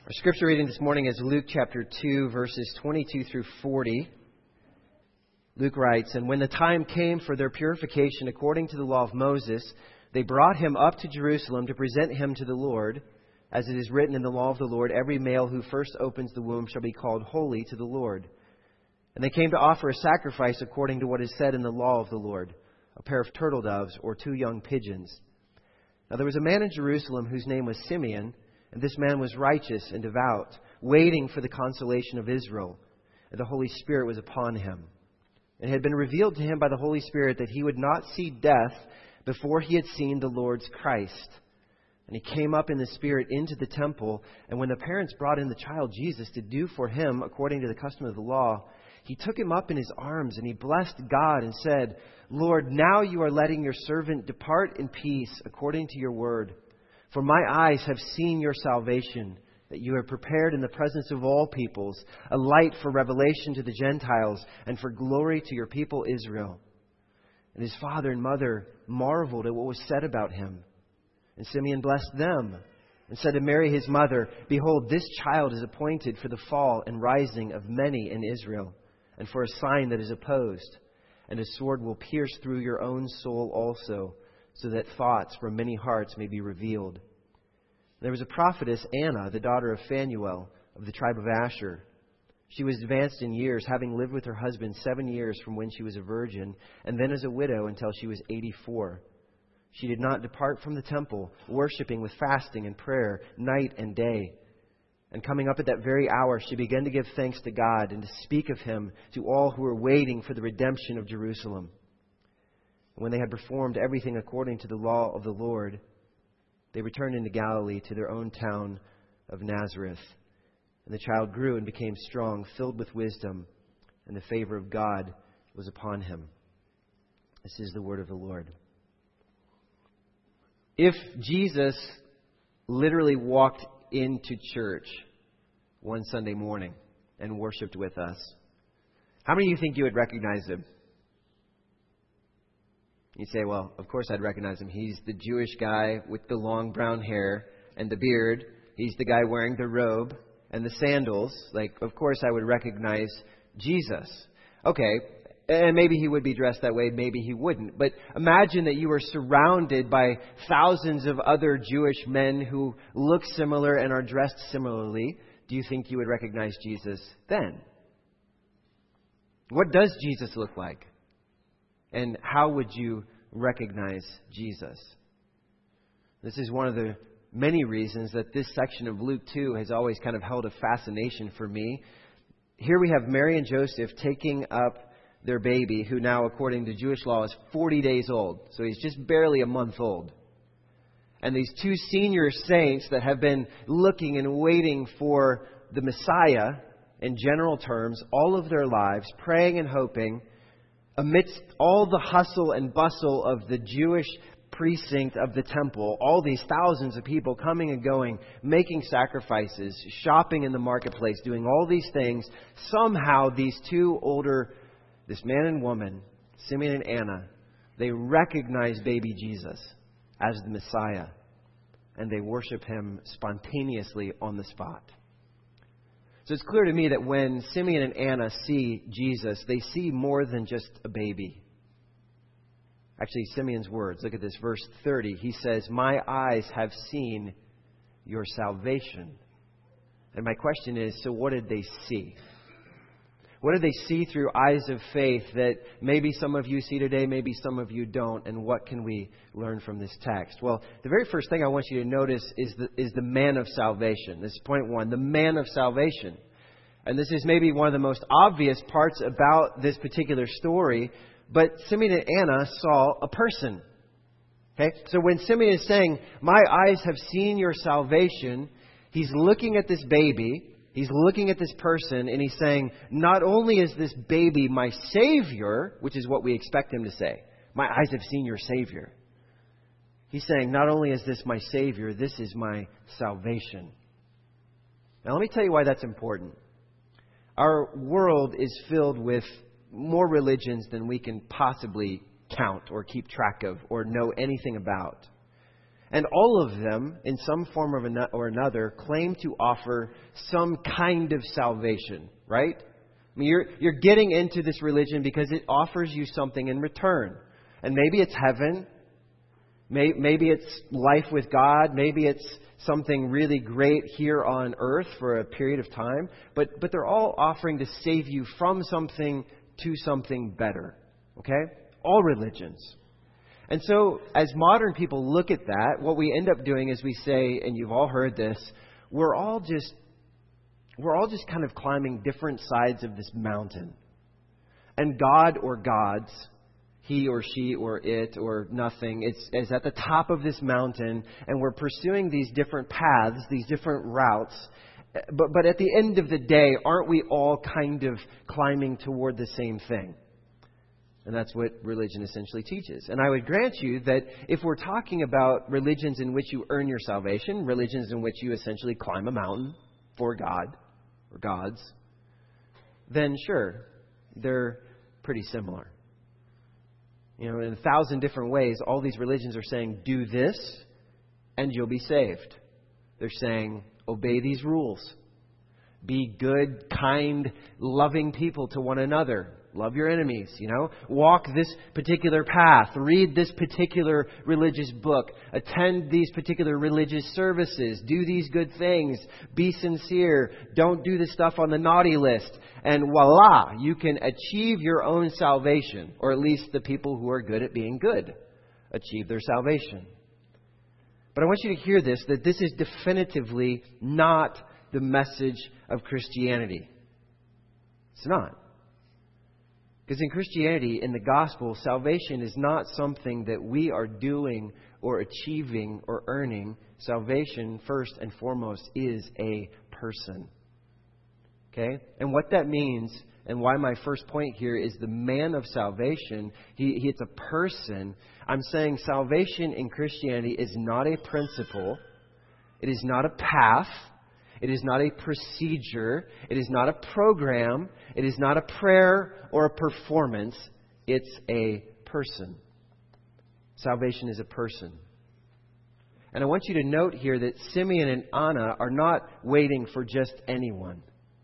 Our scripture reading this morning is Luke chapter 2, verses 22 through 40. Luke writes, "And when the time came for their purification according to the law of Moses, they brought him up to Jerusalem to present him to the Lord. As it is written in the law of the Lord, every male who first opens the womb shall be called holy to the Lord. And they came to offer a sacrifice according to what is said in the law of the Lord, a pair of turtle doves or 2 young pigeons. Now there was a man in Jerusalem whose name was Simeon, and this man was righteous and devout, waiting for the consolation of Israel. And the Holy Spirit was upon him. And it had been revealed to him by the Holy Spirit that he would not see death before he had seen the Lord's Christ. And he came up in the Spirit into the temple, and when the parents brought in the child Jesus to do for him according to the custom of the law, he took him up in his arms, and he blessed God and said, 'Lord, now you are letting your servant depart in peace according to your word. For my eyes have seen your salvation, that you have prepared in the presence of all peoples, a light for revelation to the Gentiles and for glory to your people Israel.' And his father and mother marveled at what was said about him. And Simeon blessed them and said to Mary his mother, 'Behold, this child is appointed for the fall and rising of many in Israel, and for a sign that is opposed. And a sword will pierce through your own soul also, so that thoughts from many hearts may be revealed.' There was a prophetess, Anna, the daughter of Phanuel, of the tribe of Asher. She was advanced in years, having lived with her husband 7 years from when she was a virgin, and then as a widow until she was 84. She did not depart from the temple, worshiping with fasting and prayer night and day. And coming up at that very hour, she began to give thanks to God and to speak of Him to all who were waiting for the redemption of Jerusalem. And when they had performed everything according to the law of the Lord, they returned into Galilee to their own town of Nazareth. And the child grew and became strong, filled with wisdom, and the favor of God was upon him." This is the word of the Lord. If Jesus literally walked into church one Sunday morning and worshiped with us, how many of you think you would recognize him? You say, "Well, of course I'd recognize him. He's the Jewish guy with the long brown hair and the beard. He's the guy wearing the robe and the sandals. Of course I would recognize Jesus." Okay, and maybe he would be dressed that way, maybe he wouldn't. But imagine that you were surrounded by thousands of other Jewish men who look similar and are dressed similarly. Do you think you would recognize Jesus then? What does Jesus look like? And how would you recognize Jesus? This is one of the many reasons that this section of Luke 2 has always kind of held a fascination for me. Here we have Mary and Joseph taking up their baby, who now, according to Jewish law, is 40 days old. So he's just barely a month old. And these 2 senior saints that have been looking and waiting for the Messiah, in general terms, all of their lives, praying and hoping, amidst all the hustle and bustle of the Jewish precinct of the temple, all these thousands of people coming and going, making sacrifices, shopping in the marketplace, doing all these things, somehow these 2 older, this man and woman, Simeon and Anna, they recognize baby Jesus as the Messiah, and they worship Him spontaneously on the spot. So it's clear to me that when Simeon and Anna see Jesus, they see more than just a baby. Actually, Simeon's words, look at this, verse 30. He says, "My eyes have seen your salvation." And my question is, so what did they see? What did they see through eyes of faith that maybe some of you see today, maybe some of you don't? And what can we learn from this text? Well, the very first thing I want you to notice is the man of salvation. This is point 1, the man of salvation. And this is maybe one of the most obvious parts about this particular story. But Simeon and Anna saw a person. Okay? So when Simeon is saying, "My eyes have seen your salvation," he's looking at this baby. He's looking at this person, and he's saying, not only is this baby my Savior, which is what we expect him to say, "My eyes have seen your Savior." He's saying, not only is this my Savior, this is my salvation. Now let me tell you why that's important. Our world is filled with more religions than we can possibly count or keep track of or know anything about. And all of them, in some form or another, claim to offer some kind of salvation, right? I mean, you're getting into this religion because it offers you something in return. And maybe it's heaven. Maybe it's life with God. Maybe it's something really great here on earth for a period of time. But they're all offering to save you from something to something better. Okay? All religions. And so, as modern people look at that, what we end up doing is we say, and you've all heard this, we're all just kind of climbing different sides of this mountain. And God or gods, he or she or it or nothing, is at the top of this mountain, and we're pursuing these different paths, these different routes. But at the end of the day, aren't we all kind of climbing toward the same thing? And that's what religion essentially teaches. And I would grant you that if we're talking about religions in which you earn your salvation, religions in which you essentially climb a mountain for God or gods, then sure, they're pretty similar. You know, in 1,000 different ways, all these religions are saying, do this and you'll be saved. They're saying, obey these rules. Be good, kind, loving people to one another. Love your enemies, Walk this particular path. Read this particular religious book. Attend these particular religious services. Do these good things. Be sincere. Don't do the stuff on the naughty list. And voila, you can achieve your own salvation. Or at least the people who are good at being good achieve their salvation. But I want you to hear this, that this is definitively not the message of Christianity. It's not. Because in Christianity, in the gospel, salvation is not something that we are doing or achieving or earning. Salvation, first and foremost, is a person. Okay? And what that means, and why my first point here is the man of salvation, it's a person. I'm saying salvation in Christianity is not a principle. It is not a path. It is not a procedure. It is not a program. It is not a prayer or a performance. It's a person. Salvation is a person. And I want you to note here that Simeon and Anna are not waiting for just anyone.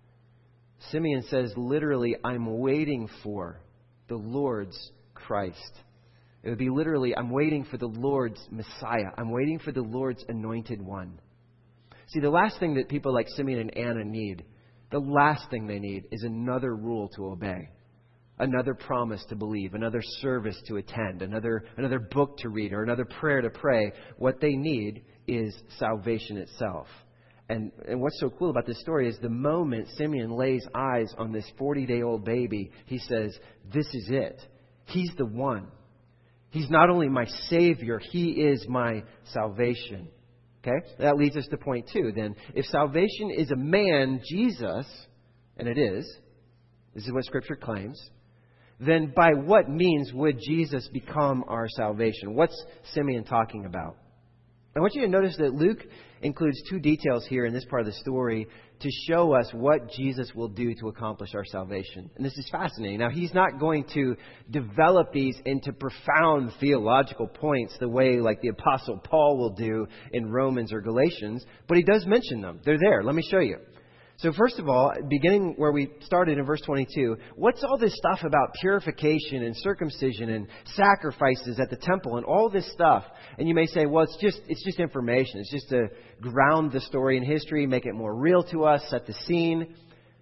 Simeon says literally, I'm waiting for the Lord's Christ. It would be literally, I'm waiting for the Lord's Messiah. I'm waiting for the Lord's anointed one. See, the last thing that people like Simeon and Anna need, the last thing they need is another rule to obey, another promise to believe, another service to attend, another book to read, or another prayer to pray. What they need is salvation itself. And what's so cool about this story is the moment Simeon lays eyes on this 40-day-old baby, he says, this is it. He's the one. He's not only my Savior, He is my salvation. Okay? That leads us to point 2 then. If salvation is a man, Jesus, and it is, this is what Scripture claims, then by what means would Jesus become our salvation? What's Simeon talking about? I want you to notice that Luke includes 2 details here in this part of the story to show us what Jesus will do to accomplish our salvation. And this is fascinating. Now, he's not going to develop these into profound theological points the way like the Apostle Paul will do in Romans or Galatians, but he does mention them. They're there. Let me show you. So first of all, beginning where we started in verse 22, what's all this stuff about purification and circumcision and sacrifices at the temple and all this stuff? And you may say, well, it's just information. It's just to ground the story in history, make it more real to us, set the scene.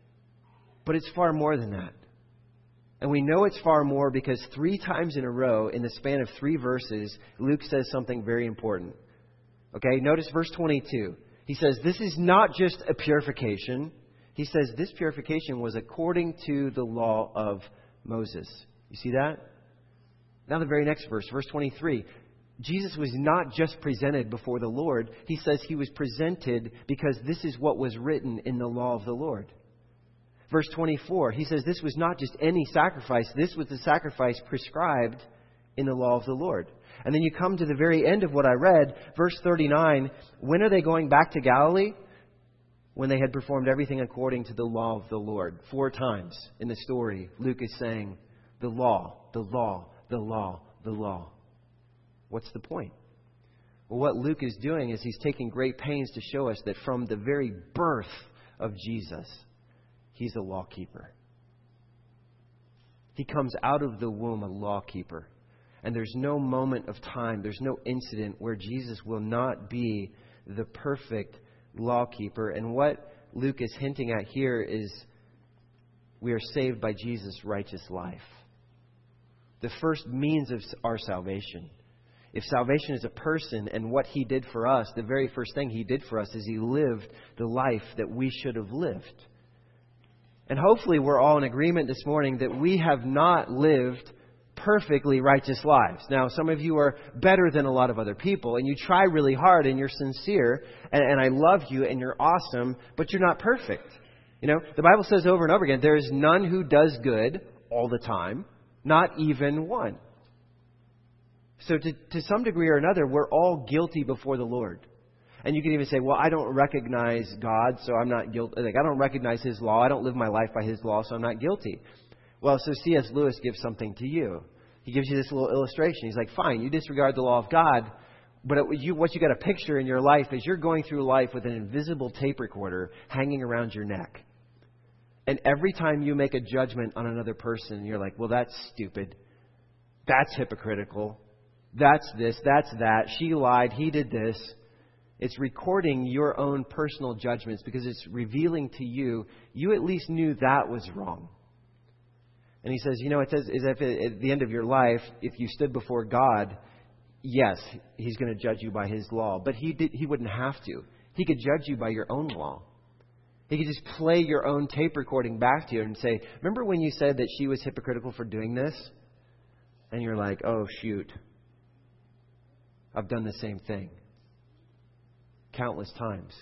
But it's far more than that. And we know it's far more because 3 times in a row, in the span of 3 verses, Luke says something very important. Okay, notice verse 22. He says, this is not just a purification. He says this purification was according to the law of Moses. You see that? Now the very next verse, verse 23. Jesus was not just presented before the Lord. He says he was presented because this is what was written in the law of the Lord. Verse 24, he says this was not just any sacrifice. This was the sacrifice prescribed in the law of the Lord. And then you come to the very end of what I read, verse 39. When are they going back to Galilee? When they had performed everything according to the law of the Lord. 4 times in the story, Luke is saying, the law, the law, the law, the law. What's the point? Well, what Luke is doing is he's taking great pains to show us that from the very birth of Jesus, he's a lawkeeper. He comes out of the womb a lawkeeper. And there's no moment of time, there's no incident where Jesus will not be the perfect lawkeeper. And what Luke is hinting at here is we are saved by Jesus' righteous life. The first means of our salvation. If salvation is a person and what he did for us, the very first thing he did for us is he lived the life that we should have lived. And hopefully we're all in agreement this morning that we have not lived perfectly righteous lives. Now, some of you are better than a lot of other people, and you try really hard, and you're sincere, and I love you, and you're awesome, but you're not perfect. You know, the Bible says over and over again, there is none who does good all the time, not even one. So to some degree or another, we're all guilty before the Lord. And you can even say, well, I don't recognize God, so I'm not guilty. Like, I don't recognize His law. I don't live my life by His law, so I'm not guilty. Well, so C.S. Lewis gives something to you. He gives you this little illustration. He's like, fine, you disregard the law of God, but what you got to picture in your life is you're going through life with an invisible tape recorder hanging around your neck. And every time you make a judgment on another person, you're like, well, that's stupid. That's hypocritical. That's this, that's that. She lied. He did this. It's recording your own personal judgments because it's revealing to you, you at least knew that was wrong. And he says, you know, it says is if at the end of your life, if you stood before God, yes, He's going to judge you by His law. But He wouldn't have to. He could judge you by your own law. He could just play your own tape recording back to you and say, remember when you said that she was hypocritical for doing this? And you're like, oh, shoot. I've done the same thing. Countless times.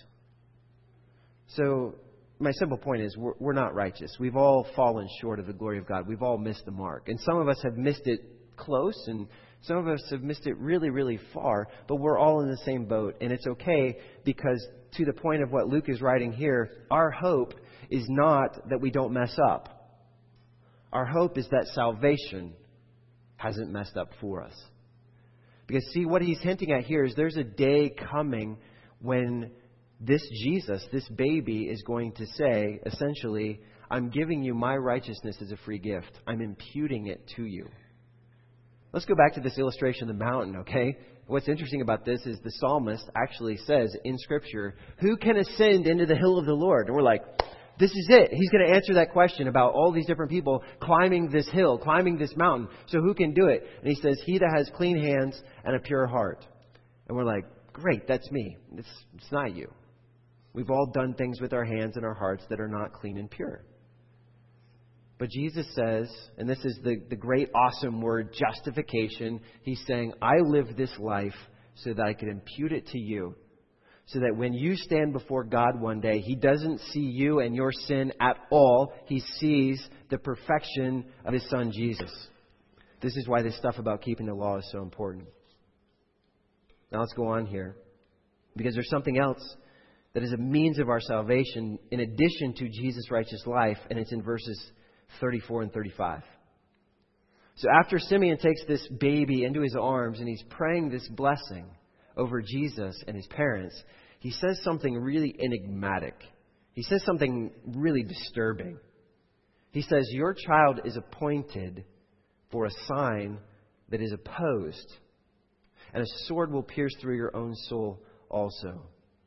So my simple point is we're not righteous. We've all fallen short of the glory of God. We've all missed the mark. And some of us have missed it close, and some of us have missed it really, really far. But we're all in the same boat. And it's okay because to the point of what Luke is writing here, our hope is not that we don't mess up. Our hope is that salvation hasn't messed up for us. Because see, what he's hinting at here is there's a day coming when this Jesus, this baby, is going to say, essentially, I'm giving you my righteousness as a free gift. I'm imputing it to you. Let's go back to this illustration of the mountain, okay? What's interesting about this is the psalmist actually says in Scripture, who can ascend into the hill of the Lord? And we're like, this is it. He's going to answer that question about all these different people climbing this hill, climbing this mountain. So who can do it? And he says, he that has clean hands and a pure heart. And we're like, great, that's me. It's not you. We've all done things with our hands and our hearts that are not clean and pure. But Jesus says, and this is the great, awesome word, justification. He's saying, I live this life so that I can impute it to you. So that when you stand before God one day, He doesn't see you and your sin at all. He sees the perfection of His Son, Jesus. This is why this stuff about keeping the law is so important. Now let's go on here. Because there's something else that is a means of our salvation in addition to Jesus' righteous life. And it's in verses 34 and 35. So after Simeon takes this baby into his arms and he's praying this blessing over Jesus and His parents, he says something really enigmatic. He says something really disturbing. He says, your child is appointed for a sign that is opposed, and a sword will pierce through your own soul also.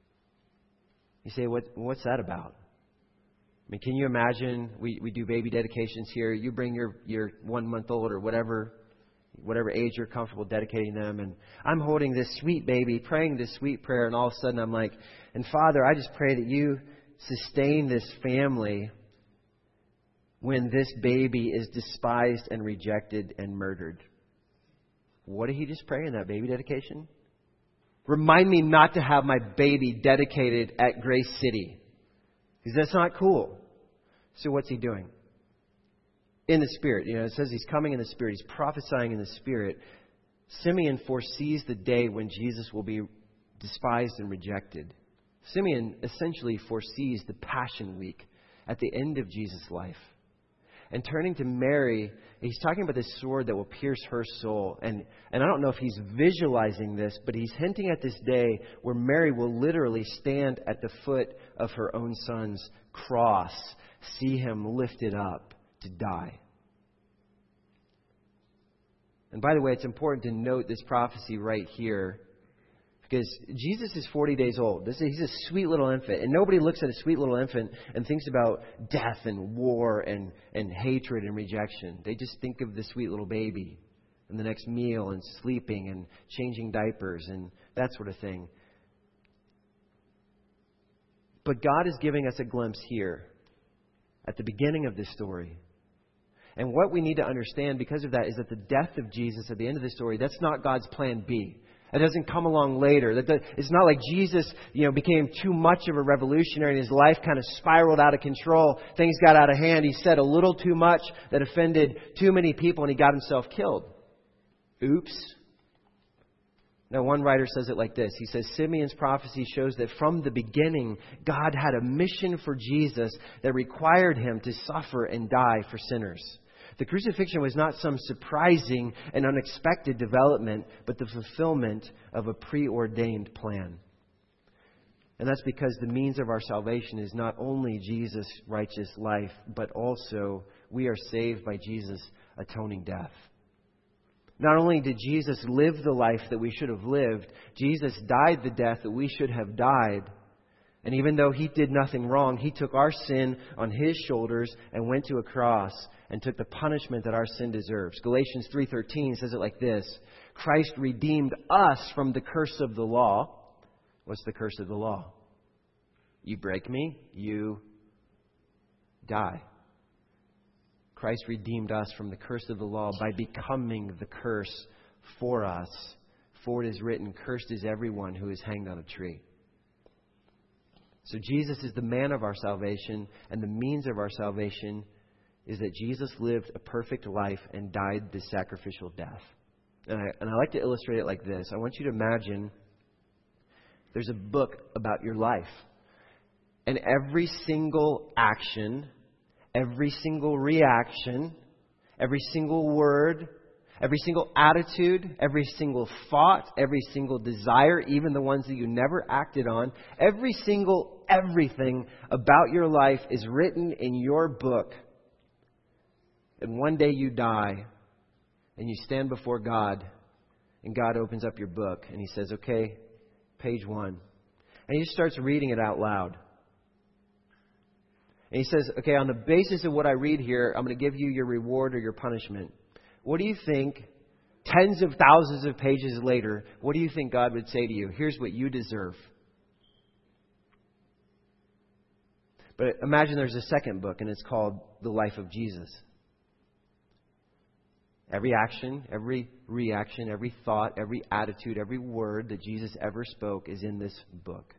You say, what's that about? I mean, can you imagine, we do baby dedications here. You bring your 1 month old or whatever age you're comfortable dedicating them. And I'm holding this sweet baby, praying this sweet prayer. And all of a sudden I'm like, and Father, I just pray that you sustain this family when this baby is despised and rejected and murdered. What did he just pray in that baby dedication? Remind me not to have my baby dedicated at Grace City. Because that's not cool. So what's he doing? In the Spirit. You know, it says he's coming in the Spirit. He's prophesying in the Spirit. Simeon foresees the day when Jesus will be despised and rejected. Simeon essentially foresees the Passion Week at the end of Jesus' life. And turning to Mary, he's talking about this sword that will pierce her soul. And I don't know if he's visualizing this, but he's hinting at this day where Mary will literally stand at the foot of her own son's cross, see him lifted up to die. And by the way, it's important to note this prophecy right here, because Jesus is 40 days old. He's a sweet little infant. And nobody looks at a sweet little infant and thinks about death and war and hatred and rejection. They just think of the sweet little baby and the next meal and sleeping and changing diapers and that sort of thing. But God is giving us a glimpse here at the beginning of this story. And what we need to understand because of that is that the death of Jesus at the end of the story, that's not God's plan B. It doesn't come along later. It's not like Jesus, became too much of a revolutionary and his life kind of spiraled out of control. Things got out of hand. He said a little too much that offended too many people and he got himself killed. Oops. Now, one writer says it like this. He says, Simeon's prophecy shows that from the beginning, God had a mission for Jesus that required him to suffer and die for sinners. The crucifixion was not some surprising and unexpected development, but the fulfillment of a preordained plan. And that's because the means of our salvation is not only Jesus' righteous life, but also we are saved by Jesus' atoning death. Not only did Jesus live the life that we should have lived, Jesus died the death that we should have died. And even though he did nothing wrong, he took our sin on his shoulders and went to a cross and took the punishment that our sin deserves. Galatians 3:13 says it like this. Christ redeemed us from the curse of the law. What's the curse of the law? You break me, you die. Christ redeemed us from the curse of the law by becoming the curse for us. For it is written, cursed is everyone who is hanged on a tree. So Jesus is the man of our salvation, and the means of our salvation is that Jesus lived a perfect life and died the sacrificial death. And I like to illustrate it like this. I want you to imagine there's a book about your life. And every single action, every single reaction, every single word, every single attitude, every single thought, every single desire, even the ones that you never acted on, everything about your life is written in your book. And one day you die and you stand before God and God opens up your book and he says, okay, page 1. And he just starts reading it out loud. And he says, okay, on the basis of what I read here, I'm going to give you your reward or your punishment. What do you think, tens of thousands of pages later, what do you think God would say to you? Here's what you deserve. But imagine there's a second book, and it's called The Life of Jesus. Every action, every reaction, every thought, every attitude, every word that Jesus ever spoke is in this book.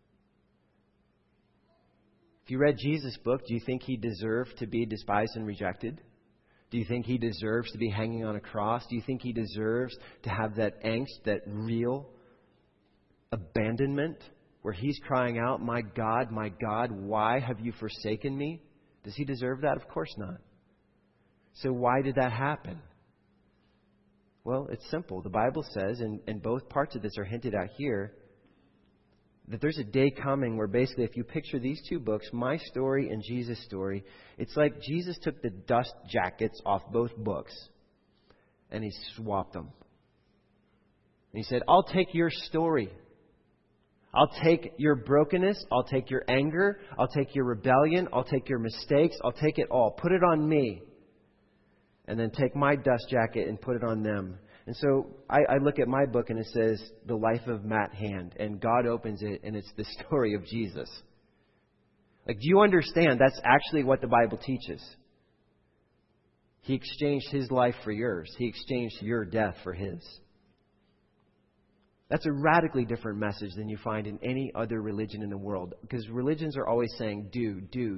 If you read Jesus' book, do you think he deserved to be despised and rejected? Do you think he deserves to be hanging on a cross? Do you think he deserves to have that angst, that real abandonment where he's crying out, my God, why have you forsaken me? Does he deserve that? Of course not. So why did that happen? Well, it's simple. The Bible says, and both parts of this are hinted at here, that there's a day coming where basically if you picture these two books, my story and Jesus' story, it's like Jesus took the dust jackets off both books and he swapped them. And he said, I'll take your story. I'll take your brokenness. I'll take your anger. I'll take your rebellion. I'll take your mistakes. I'll take it all. Put it on me. And then take my dust jacket and put it on them. And so I look at my book and it says, The Life of Matt Hand. And God opens it and it's the story of Jesus. Like, do you understand? That's actually what the Bible teaches. He exchanged his life for yours. He exchanged your death for his. That's a radically different message than you find in any other religion in the world. Because religions are always saying, do,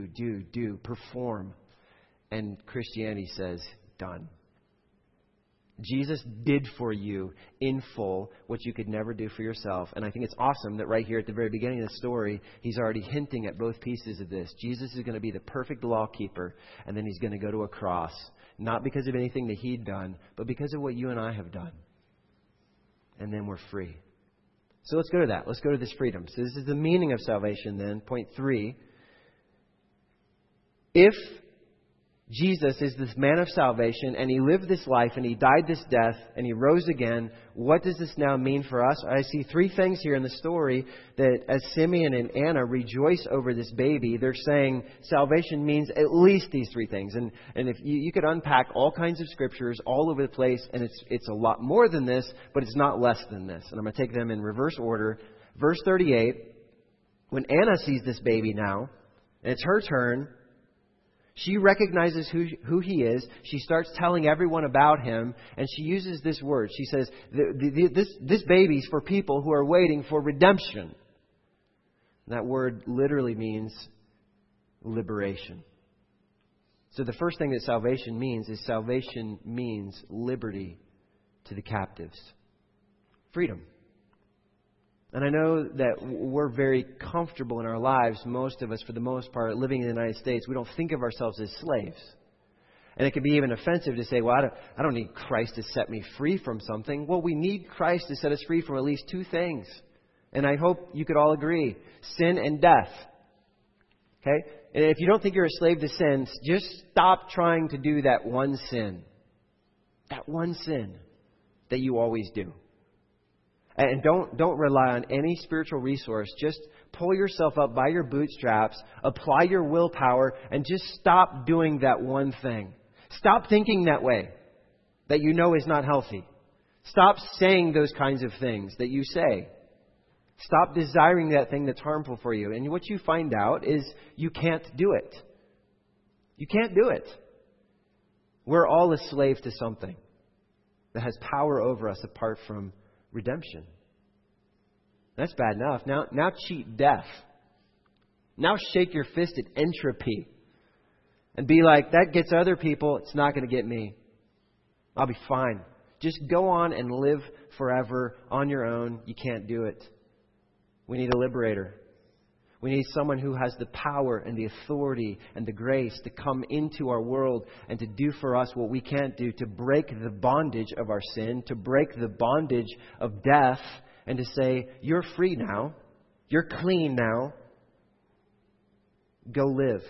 perform. And Christianity says, done. Jesus did for you in full what you could never do for yourself. And I think it's awesome that right here at the very beginning of the story, He's already hinting at both pieces of this. Jesus is going to be the perfect law keeper, and then He's going to go to a cross. Not because of anything that He'd done, but because of what you and I have done. And then we're free. So let's go to that. Let's go to this freedom. So this is the meaning of salvation then. Point 3. If Jesus is this man of salvation, and He lived this life, and He died this death, and He rose again, what does this now mean for us? I see 3 things here in the story that as Simeon and Anna rejoice over this baby, they're saying salvation means at least these 3 things. And if you could unpack all kinds of scriptures all over the place, and it's a lot more than this, but it's not less than this. And I'm going to take them in reverse order. Verse 38, when Anna sees this baby now, and it's her turn, she recognizes who He is. She starts telling everyone about Him. And she uses this word. She says, this baby's for people who are waiting for redemption. And that word literally means liberation. So the first thing that salvation means is salvation means liberty to the captives. Freedom. And I know that we're very comfortable in our lives, most of us, for the most part, living in the United States. We don't think of ourselves as slaves. And it can be even offensive to say, well, I don't need Christ to set me free from something. Well, we need Christ to set us free from at least 2 things. And I hope you could all agree. Sin and death. Okay? And if you don't think you're a slave to sin, just stop trying to do that one sin. That one sin that you always do. And don't rely on any spiritual resource. Just pull yourself up by your bootstraps, apply your willpower, and just stop doing that one thing. Stop thinking that way, that you know is not healthy. Stop saying those kinds of things that you say. Stop desiring that thing that's harmful for you. And what you find out is you can't do it. You can't do it. We're all a slave to something that has power over us apart from redemption. That's bad enough. Now cheat death. Now shake your fist at entropy. And be like, that gets other people, it's not going to get me. I'll be fine. Just go on and live forever on your own. You can't do it. We need a liberator. We need someone who has the power and the authority and the grace to come into our world and to do for us what we can't do, to break the bondage of our sin, to break the bondage of death, and to say, you're free now. You're clean now. Go live.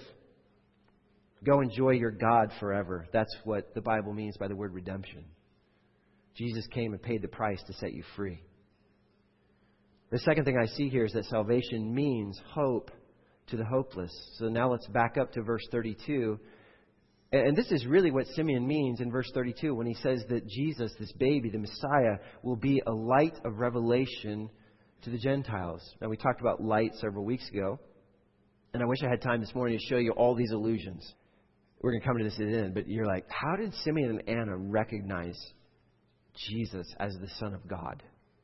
Go enjoy your God forever. That's what the Bible means by the word redemption. Jesus came and paid the price to set you free. The second thing I see here is that salvation means hope to the hopeless. So now let's back up to verse 32. And this is really what Simeon means in verse 32 when he says that Jesus, this baby, the Messiah, will be a light of revelation to the Gentiles. Now, we talked about light several weeks ago. And I wish I had time this morning to show you all these allusions. We're going to come to this at the end. But you're like, how did Simeon and Anna recognize Jesus as the Son of God?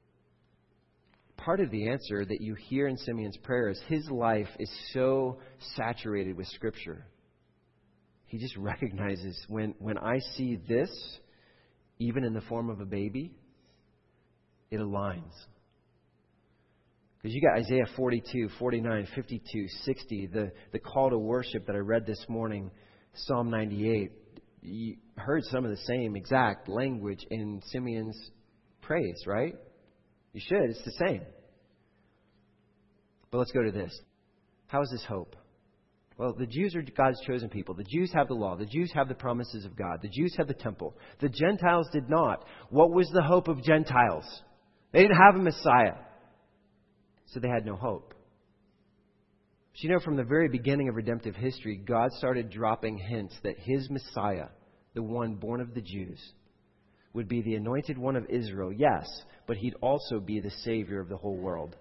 Part of the answer that you hear in Simeon's prayer is his life is so saturated with Scripture. He just recognizes when I see this, even in the form of a baby, it aligns. Because you got Isaiah 42, 49, 52, 60, the call to worship that I read this morning, Psalm 98. You heard some of the same exact language in Simeon's praise, right? You should. It's the same. But let's go to this. How is this hope? Well, the Jews are God's chosen people. The Jews have the law. The Jews have the promises of God. The Jews have the temple. The Gentiles did not. What was the hope of Gentiles? They didn't have a Messiah. So they had no hope. But you know, from the very beginning of redemptive history, God started dropping hints that His Messiah, the one born of the Jews, would be the anointed one of Israel, yes, but He'd also be the Savior of the whole world.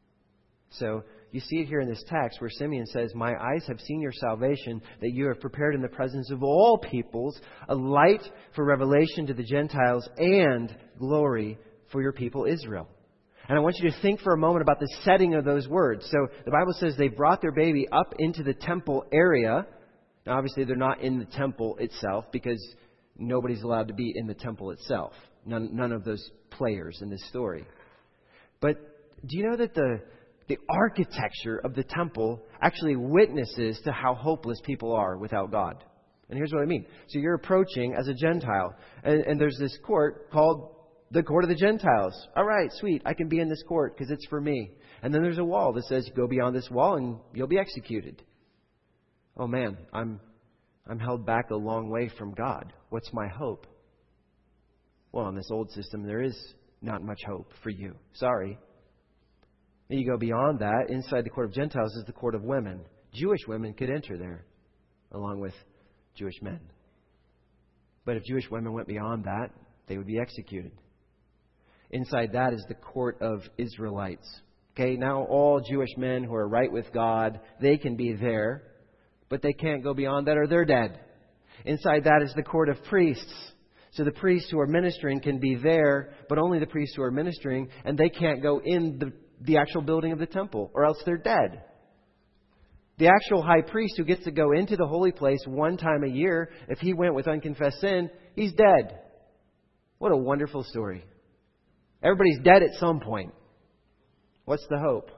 So you see it here in this text where Simeon says, my eyes have seen your salvation, that you have prepared in the presence of all peoples a light for revelation to the Gentiles and glory for your people Israel. And I want you to think for a moment about the setting of those words. So the Bible says they brought their baby up into the temple area. Now obviously they're not in the temple itself because nobody's allowed to be in the temple itself. None of those players in this story. But do you know that the architecture of the temple actually witnesses to how hopeless people are without God? And here's what I mean. So you're approaching as a Gentile, and there's this court called the Court of the Gentiles. All right, sweet, I can be in this court because it's for me. And then there's a wall that says, go beyond this wall and you'll be executed. Oh man, I'm held back a long way from God. What's my hope? Well, in this old system, there is not much hope for you. Sorry. Then you go beyond that. Inside the Court of Gentiles is the Court of Women. Jewish women could enter there, along with Jewish men. But if Jewish women went beyond that, they would be executed. Inside that is the Court of Israelites. Okay, now all Jewish men who are right with God, they can be there, but they can't go beyond that or they're dead. Inside that is the Court of Priests. So the priests who are ministering can be there, but only the priests who are ministering, and they can't go in the actual building of the temple, or else they're dead. The actual high priest who gets to go into the holy place one time a year, if he went with unconfessed sin, he's dead. What a wonderful story. Everybody's dead at some point. What's the hope?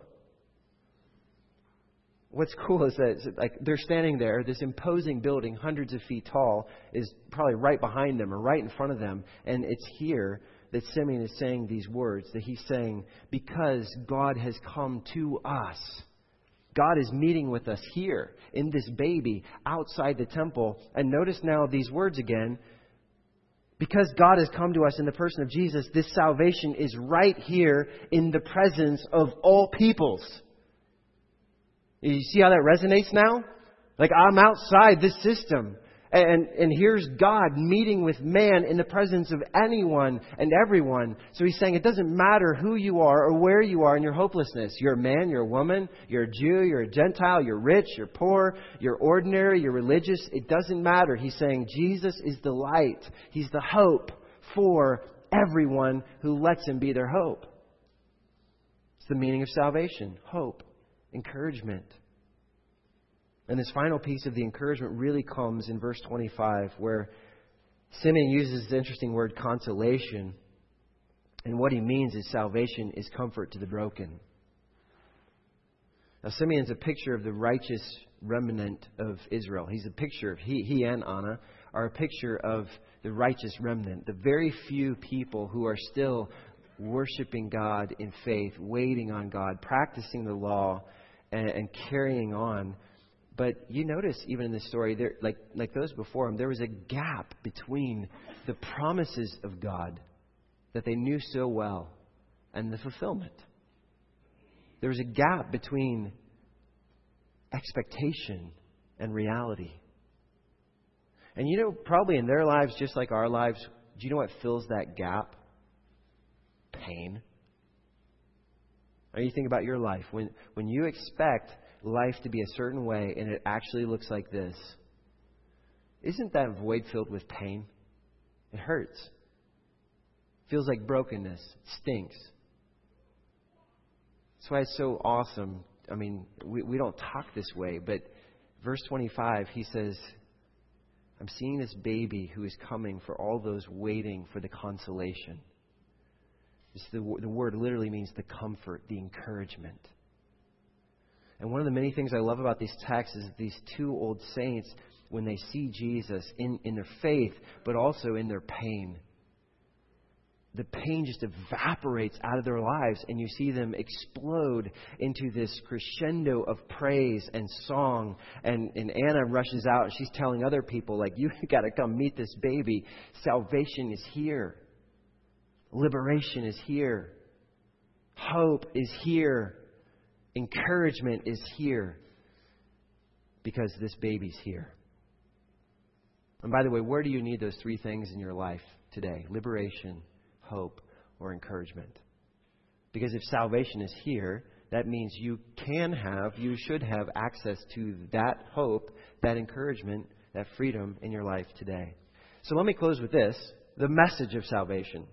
What's cool is that they're standing there. This imposing building, hundreds of feet tall, is probably right behind them or right in front of them. And it's here that Simeon is saying these words, that he's saying, because God has come to us. God is meeting with us here in this baby outside the temple. And notice now these words again. Because God has come to us in the person of Jesus, this salvation is right here in the presence of all peoples. You see how that resonates now? Like, I'm outside this system. And here's God meeting with man in the presence of anyone and everyone. So he's saying it doesn't matter who you are or where you are in your hopelessness. You're a man, you're a woman, you're a Jew, you're a Gentile, you're rich, you're poor, you're ordinary, you're religious. It doesn't matter. He's saying Jesus is the light. He's the hope for everyone who lets Him be their hope. It's the meaning of salvation. Hope. Encouragement. And this final piece of the encouragement really comes in verse 25, where Simeon uses the interesting word consolation. And what he means is salvation is comfort to the broken. Now, Simeon's a picture of the righteous remnant of Israel. He's a picture of, he and Anna are a picture of the righteous remnant. The very few people who are still worshiping God in faith, waiting on God, practicing the law, and carrying on. But you notice even in this story, there, like those before him, there was a gap between the promises of God that they knew so well and the fulfillment. There was a gap between expectation and reality. And you know, probably in their lives, just like our lives, do you know what fills that gap? Pain. Or you think about your life. When you expect life to be a certain way and it actually looks like this, isn't that void filled with pain? It hurts. Feels like brokenness. It stinks. That's why it's so awesome. I mean, we don't talk this way, but verse 25, he says, I'm seeing this baby who is coming for all those waiting for the consolation. The word literally means the comfort, the encouragement. And one of the many things I love about these texts is that these two old saints, when they see Jesus in their faith, but also in their pain, the pain just evaporates out of their lives, and you see them explode into this crescendo of praise and song. And Anna rushes out, and she's telling other people, like, you got to come meet this baby. Salvation is here. Liberation is here. Hope is here. Encouragement is here. Because this baby's here. And by the way, where do you need those three things in your life today? Liberation, hope, or encouragement? Because if salvation is here, that means you should have access to that hope, that encouragement, that freedom in your life today. So let me close with this, the message of salvation.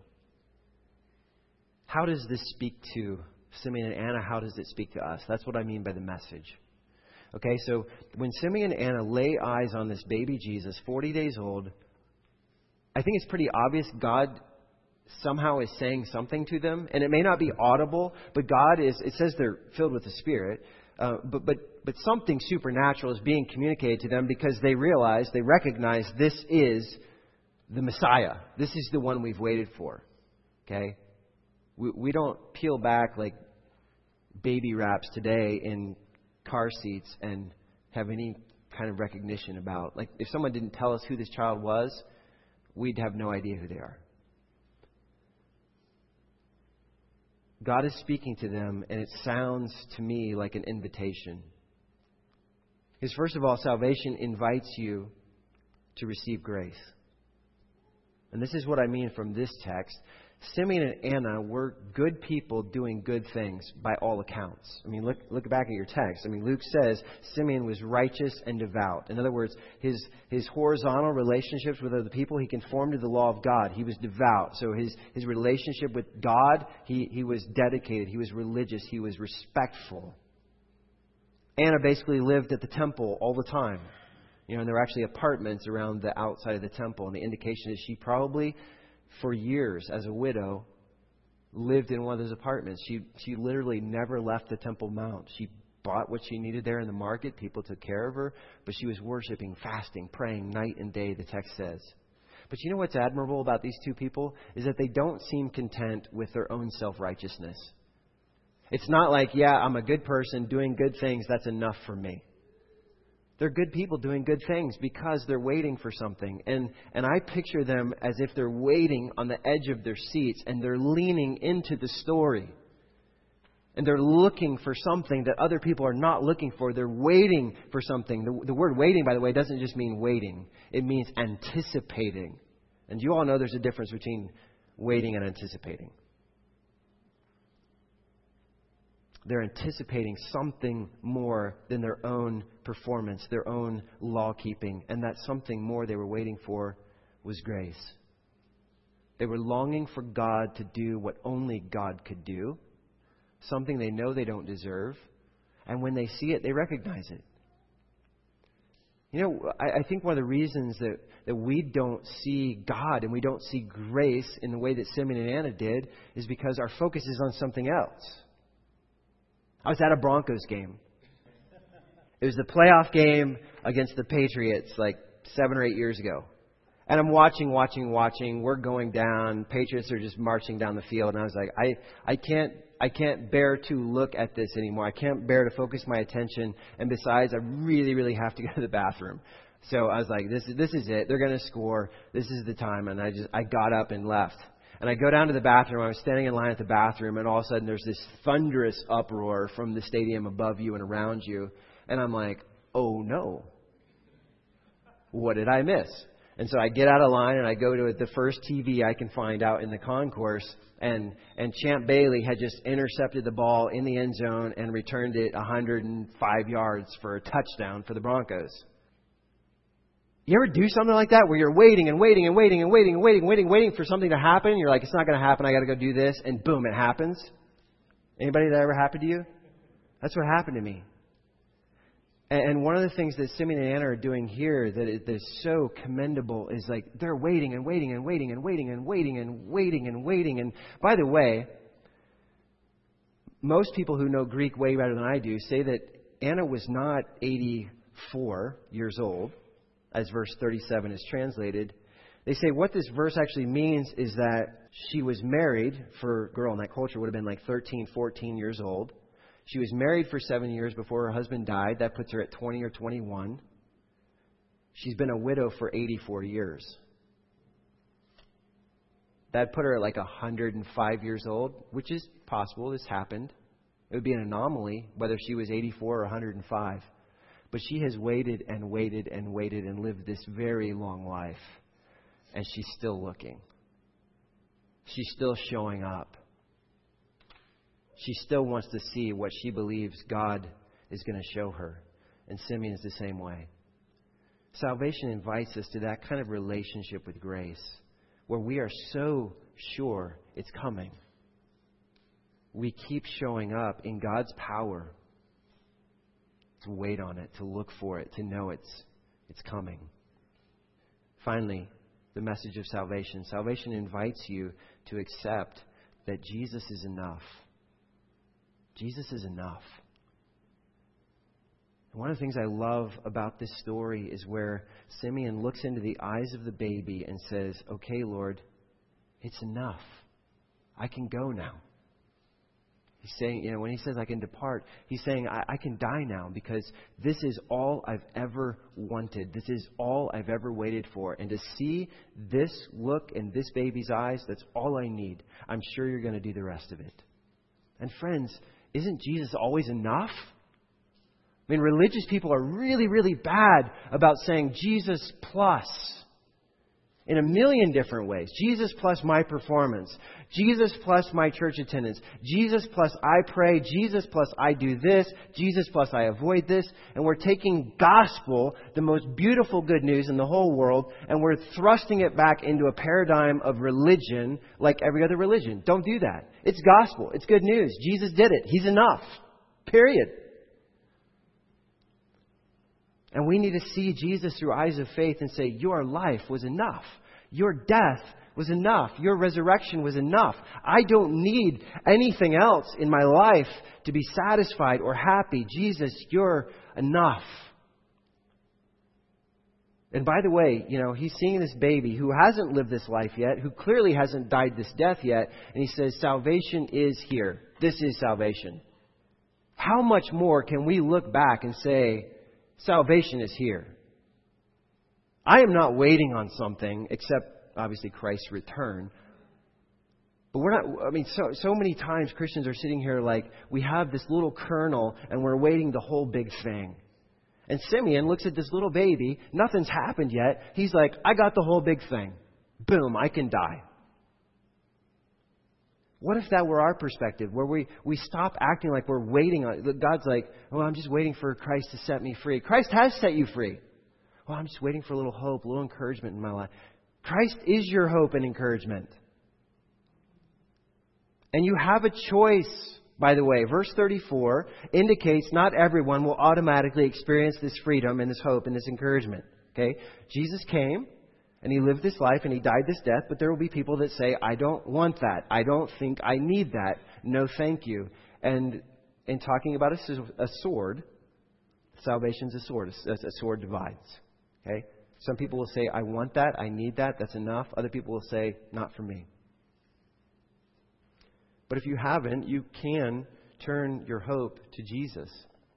How does this speak to Simeon and Anna? How does it speak to us? That's what I mean by the message. Okay, so when Simeon and Anna lay eyes on this baby Jesus, 40 days old, I think it's pretty obvious God somehow is saying something to them. And it may not be audible, but God is, it says they're filled with the Spirit. But something supernatural is being communicated to them because they recognize this is the Messiah. This is the one we've waited for. Okay? We don't peel back like baby wraps today in car seats and have any kind of recognition about. Like, if someone didn't tell us who this child was, we'd have no idea who they are. God is speaking to them, and it sounds to me like an invitation. Because first of all, salvation invites you to receive grace. And this is what I mean from this text. Simeon and Anna were good people doing good things by all accounts. I mean, look back at your text. I mean, Luke says Simeon was righteous and devout. In other words, his horizontal relationships with other people, he conformed to the law of God. He was devout. So his relationship with God, he was dedicated. He was religious. He was respectful. Anna basically lived at the temple all the time. And there were actually apartments around the outside of the temple. And the indication is she probably, for years as a widow, lived in one of those apartments. She literally never left the Temple Mount. She bought what she needed there in the market. People took care of her. But she was worshiping, fasting, praying night and day, the text says. But you know what's admirable about these two people? Is that they don't seem content with their own self-righteousness. It's not like, yeah, I'm a good person doing good things. That's enough for me. They're good people doing good things because they're waiting for something. And I picture them as if they're waiting on the edge of their seats and they're leaning into the story. And they're looking for something that other people are not looking for. They're waiting for something. The word waiting, by the way, doesn't just mean waiting. It means anticipating. And you all know there's a difference between waiting and anticipating. They're anticipating something more than their own performance, their own law keeping. And that something more they were waiting for was grace. They were longing for God to do what only God could do. Something they know they don't deserve. And when they see it, they recognize it. I think one of the reasons that we don't see God and we don't see grace in the way that Simeon and Anna did is because our focus is on something else. I was at a Broncos game. It was the playoff game against the Patriots like 7 or 8 years ago. And I'm watching. We're going down. Patriots are just marching down the field. And I was like, I can't bear to look at this anymore. I can't bear to focus my attention. And besides, I really, really have to go to the bathroom. So I was like, this is it. They're going to score. This is the time. And I got up and left. And I go down to the bathroom. I was standing in line at the bathroom, and all of a sudden there's this thunderous uproar from the stadium above you and around you. And I'm like, oh no. What did I miss? And so I get out of line and I go to the first TV I can find out in the concourse. And Champ Bailey had just intercepted the ball in the end zone and returned it 105 yards for a touchdown for the Broncos. You ever do something like that where you're waiting for something to happen? You're like, it's not going to happen. I got to go do this. And boom, it happens. Anybody that ever happened to you? That's what happened to me. And one of the things that Simeon and Anna are doing here that is so commendable is like they're waiting. And by the way, most people who know Greek way better than I do say that Anna was not 84 years old, as verse 37 is translated. They say what this verse actually means is that she was married, for a girl in that culture would have been like 13, 14 years old. She was married for 7 years before her husband died. That puts her at 20 or 21. She's been a widow for 84 years. That put her at like 105 years old, which is possible. This happened. It would be an anomaly whether she was 84 or 105. But she has waited and lived this very long life. And she's still looking. She's still showing up. She still wants to see what she believes God is going to show her. And Simeon is the same way. Salvation invites us to that kind of relationship with grace, where we are so sure it's coming. We keep showing up in God's power to wait on it, to look for it, to know it's coming. Finally, the message of salvation. Salvation invites you to accept that Jesus is enough. Jesus is enough. And one of the things I love about this story is where Simeon looks into the eyes of the baby and says, okay, Lord, it's enough. I can go now. He's saying, when he says I can depart, he's saying I can die now because this is all I've ever wanted. This is all I've ever waited for. And to see this look in this baby's eyes, that's all I need. I'm sure you're going to do the rest of it. And friends, isn't Jesus always enough? I mean, religious people are really, really bad about saying Jesus plus in a million different ways. Jesus plus my performance. Jesus plus my church attendance. Jesus plus I pray. Jesus plus I do this. Jesus plus I avoid this. And we're taking gospel, the most beautiful good news in the whole world, and we're thrusting it back into a paradigm of religion like every other religion. Don't do that. It's gospel. It's good news. Jesus did it. He's enough. Period. And we need to see Jesus through eyes of faith and say, your life was enough. Your death was enough. Your resurrection was enough. I don't need anything else in my life to be satisfied or happy. Jesus, you're enough. And by the way, he's seeing this baby who hasn't lived this life yet, who clearly hasn't died this death yet. And he says, salvation is here. This is salvation. How much more can we look back and say, salvation is here? I am not waiting on something except, obviously, Christ's return. But we're not, so many times Christians are sitting here like we have this little kernel and we're waiting the whole big thing. And Simeon looks at this little baby. Nothing's happened yet. He's like, I got the whole big thing. Boom, I can die. What if that were our perspective, where we stop acting like we're waiting on it? God's like, oh, I'm just waiting for Christ to set me free. Christ has set you free. Well, I'm just waiting for a little hope, a little encouragement in my life. Christ is your hope and encouragement. And you have a choice, by the way. Verse 34 indicates not everyone will automatically experience this freedom and this hope and this encouragement. Okay? Jesus came. And He lived this life and He died this death, but there will be people that say, I don't want that. I don't think I need that. No, thank you. And in talking about a sword, salvation's a sword. A sword divides. Okay? Some people will say, I want that. I need that. That's enough. Other people will say, not for me. But if you haven't, you can turn your hope to Jesus.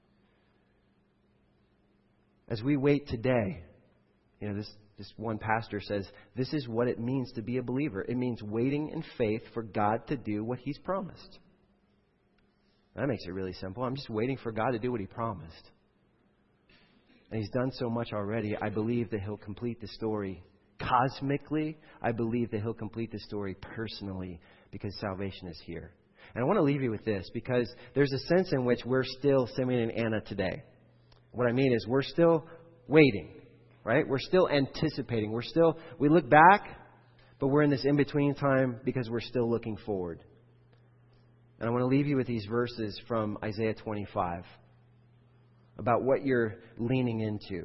As we wait today, this one pastor says, this is what it means to be a believer. It means waiting in faith for God to do what He's promised. That makes it really simple. I'm just waiting for God to do what He promised. And He's done so much already. I believe that He'll complete the story cosmically. I believe that He'll complete the story personally because salvation is here. And I want to leave you with this because there's a sense in which we're still Simeon and Anna today. What I mean is we're still waiting. Right? We're still anticipating. We look back, but we're in this in-between time because we're still looking forward. And I want to leave you with these verses from Isaiah 25 about what you're leaning into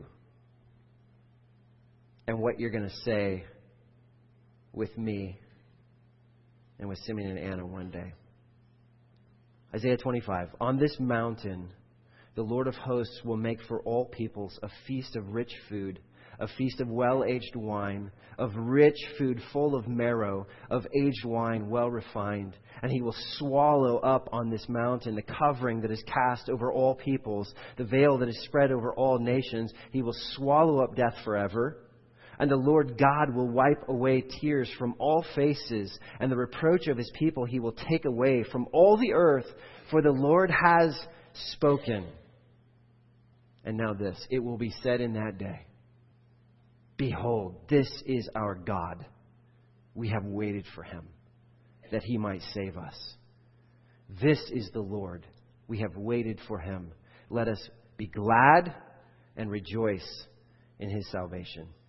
and what you're going to say with me and with Simeon and Anna one day. Isaiah 25. On this mountain, the Lord of hosts will make for all peoples a feast of rich food, a feast of well-aged wine, of rich food full of marrow, of aged wine well refined. And He will swallow up on this mountain the covering that is cast over all peoples, the veil that is spread over all nations. He will swallow up death forever. And the Lord God will wipe away tears from all faces, and the reproach of His people He will take away from all the earth, for the Lord has spoken. And now this, it will be said in that day, behold, this is our God. We have waited for Him, that He might save us. This is the Lord. We have waited for Him. Let us be glad and rejoice in His salvation.